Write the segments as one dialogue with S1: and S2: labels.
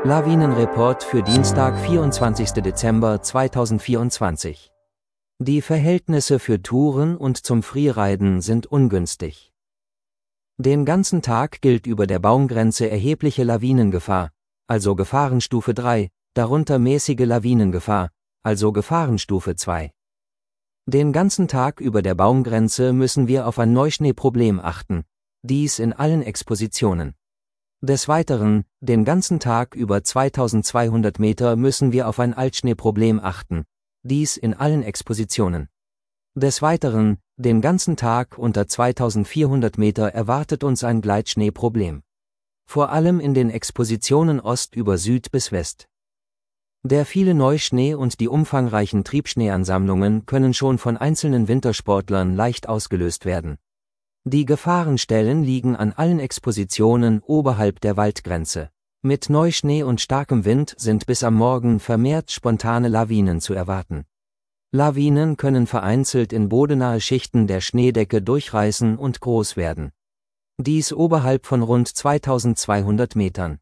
S1: Lawinenreport für Dienstag, 24. Dezember 2024. Die Verhältnisse für Touren und zum Freeriden sind ungünstig. Den ganzen Tag gilt über der Baumgrenze erhebliche Lawinengefahr, also Gefahrenstufe 3, darunter mäßige Lawinengefahr, also Gefahrenstufe 2. Den ganzen Tag über der Baumgrenze müssen wir auf ein Neuschneeproblem achten, dies in allen Expositionen. Des Weiteren, den ganzen Tag über 2200 Meter müssen wir auf ein Altschneeproblem achten, dies in allen Expositionen. Des Weiteren, den ganzen Tag unter 2400 Meter erwartet uns ein Gleitschneeproblem. Vor allem in den Expositionen Ost über Süd bis West. Der viele Neuschnee und die umfangreichen Triebschneeansammlungen können schon von einzelnen Wintersportlern leicht ausgelöst werden. Die Gefahrenstellen liegen an allen Expositionen oberhalb der Waldgrenze. Mit Neuschnee und starkem Wind sind bis am Morgen vermehrt spontane Lawinen zu erwarten. Lawinen können vereinzelt in bodenahe Schichten der Schneedecke durchreißen und groß werden. Dies oberhalb von rund 2200 Metern.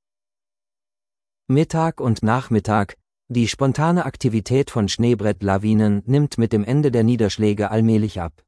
S1: Mittag und Nachmittag. Die spontane Aktivität von Schneebrettlawinen nimmt mit dem Ende der Niederschläge allmählich ab.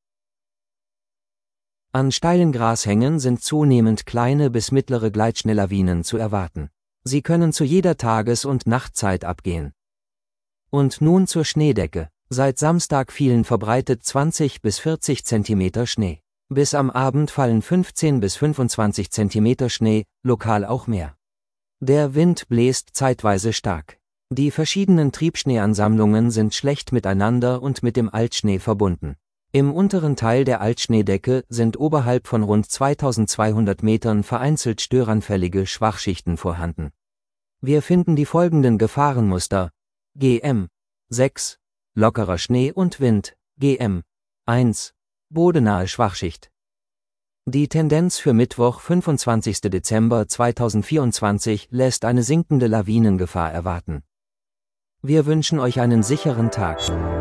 S1: An steilen Grashängen sind zunehmend kleine bis mittlere Gleitschneelawinen zu erwarten. Sie können zu jeder Tages- und Nachtzeit abgehen. Und nun zur Schneedecke. Seit Samstag fielen verbreitet 20 bis 40 cm Schnee. Bis am Abend fallen 15 bis 25 cm Schnee, lokal auch mehr. Der Wind bläst zeitweise stark. Die verschiedenen Triebschneeansammlungen sind schlecht miteinander und mit dem Altschnee verbunden. Im unteren Teil der Altschneedecke sind oberhalb von rund 2200 Metern vereinzelt störanfällige Schwachschichten vorhanden. Wir finden die folgenden Gefahrenmuster: GM 6, lockerer Schnee und Wind, GM 1, bodenahe Schwachschicht. Die Tendenz für Mittwoch, 25. Dezember 2024 lässt eine sinkende Lawinengefahr erwarten. Wir wünschen euch einen sicheren Tag.